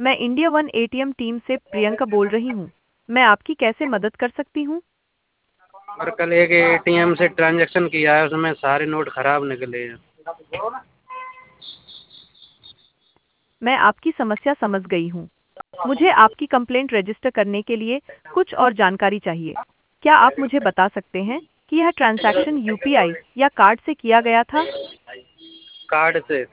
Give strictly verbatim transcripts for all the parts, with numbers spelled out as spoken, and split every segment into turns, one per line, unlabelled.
मैं India One ATM team से प्रियंका बोल रही हूँ। मैं आपकी कैसे मदद कर सकती हूँ?
और कल एक एटीएम से ट्रांजैक्शन किया है, उसमें सारे नोट खराब निकले हैं।
मैं आपकी समस्या समझ गई हूँ। मुझे आपकी कंप्लेंट रजिस्टर करने के लिए कुछ और जानकारी चाहिए। क्या आप मुझे बता सकते हैं कि यह ट्रांजैक्शन यूपीआई या कार्ड से किया गया था?
कार्ड से।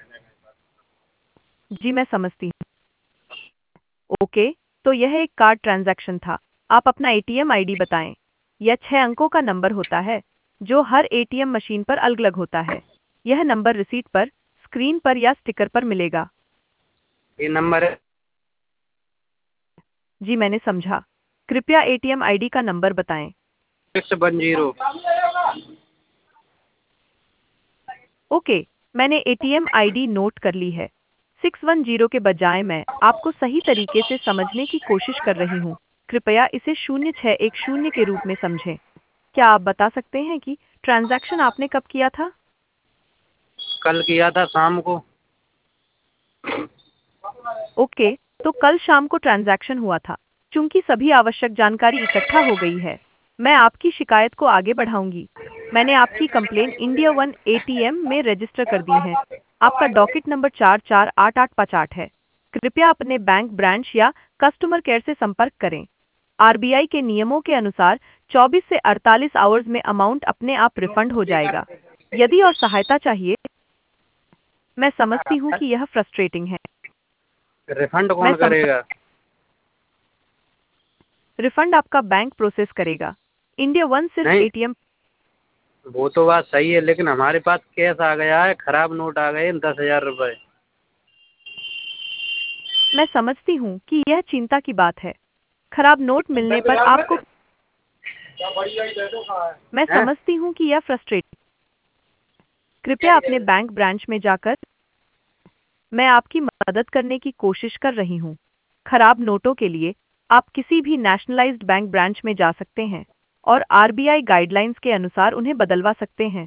जी मैं समझती हूँ। ओके, तो यह एक कार्ड ट्रांजैक्शन था। आप अपना एटीएम आईडी बताएं। यह छह अंकों का नंबर होता है जो हर एटीएम मशीन पर अलग-अलग होता है। यह नंबर रिसीट पर, स्क्रीन पर या स्टिकर पर मिलेगा।
ये नंबर है।
जी मैंने समझा। कृपया एटीएम आईडी का नंबर बताएं।
Six one zero.
ओके, मैंने एटीएम आईडी नोट कर ली है। सिक्स वन जीरो के बजाय मैं आपको सही तरीके से समझने की कोशिश कर रही हूँ। कृपया इसे शून्य छः एक शून्य के रूप में समझें। क्या आप बता सकते हैं कि ट्रांजैक्शन आपने कब किया था?
कल किया था शाम को।
ओके, तो कल शाम को ट्रांजैक्शन हुआ था। चूंकि सभी आवश्यक जानकारी इकट्ठा हो गई है, मैं आपकी शिकायत को आगे बढ़ाऊंगी। मैंने आपकी कंप्लेन इंडिया वन एटीएम में रजिस्टर कर दी है। आपका डॉकेट नंबर चार चार आठ आठ पाँच आठ है। कृपया अपने बैंक ब्रांच या कस्टमर केयर से संपर्क करें। आरबीआई के नियमों के अनुसार चौबीस से अड़तालीस आवर्स में अमाउंट अपने आप रिफंड हो जाएगा। यदि और सहायता चाहिए, मैं समझती हूँ कि यह फ्रस्ट्रेटिंग है।
रिफंड
मैं
कौन
समझ
करेगा?
रिफंड आपका बैंक प्रोसेस करेगा। इंडिया वन सिर्फ
नहीं,
एटीएम।
वो तो बात सही है, लेकिन हमारे पास कैश आ गया है, खराब नोट आ गए दस हजार रुपये।
मैं समझती हूँ कि यह चिंता की बात है। खराब नोट मिलने पर आपको मैं
हैं?
समझती हूँ कि यह फ्रस्ट्रेट। कृपया अपने बैंक ब्रांच में जाकर मैं आपकी मदद करने की कोशिश कर रही हूँ। खराब नोटों के लिए आप किसी भी नेशनलाइज्ड बैंक ब्रांच में जा सकते हैं और आरबीआई गाइडलाइंस के अनुसार उन्हें बदलवा सकते हैं।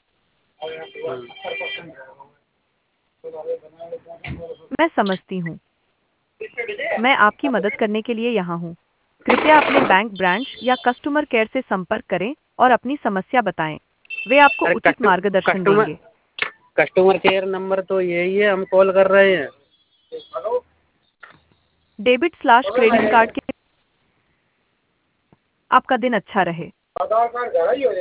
मैं समझती हूँ। मैं आपकी मदद करने के लिए यहाँ हूँ। कृपया अपने बैंक ब्रांच या कस्टमर केयर से संपर्क करें और अपनी समस्या बताएं। वे आपको
अरे
उचित
कस्ट
मार्गदर्शन
कस्टमर
देंगे।
कस्टमर केयर नंबर तो यही है, हम कॉल कर रहे हैं।
डेबिट स्लैश क्रेडिट कार्ड के आपका दिन अच्छा रहे।